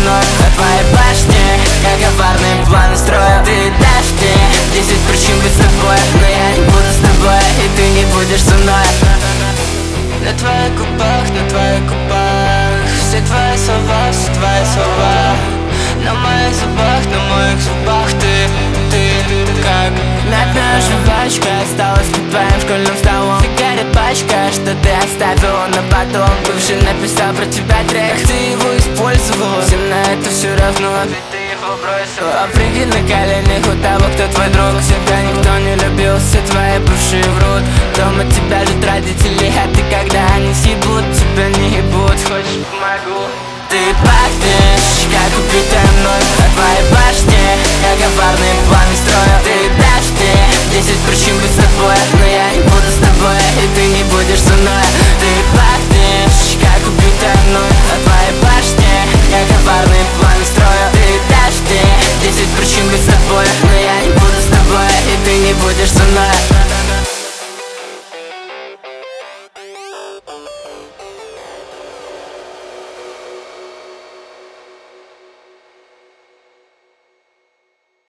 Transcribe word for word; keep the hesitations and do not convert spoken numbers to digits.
мной о твоей башне. Я коварные планы строю, ты дашь мне десять причин быть с тобой, но я не буду с тобой, и ты не будешь со мной. На твоих губах, на твоих губах все твои слова, все твои слова. На моих зубах, на моих зубах ты, ты как мятная жвачка осталась под твоим школьным столом. Сигарет пачка, что ты оставила на потом. Бывший написал про тебя трек, ты его использовала. Всем на это все равно, ты его бросила. А прыгай на коленях у того, кто твой друг. Себя никто не любил, все твои бывшие врут. Дома тебя ждут родители, а ты когда они съебут, тебя не ебут. Хочешь, помогу? Ты пахнешь, как убитая мной о твоей башне. Я коварные планы строю, ты дашь мне десять причин быть с тобой, но я не буду с тобой, и ты не будешь со мной. Ты пахнешь, как убитая мной о твоей башне. Я коварные планы строю, ты дашь мне десять причин быть с тобой, но я не буду с тобой, и ты не будешь со мной.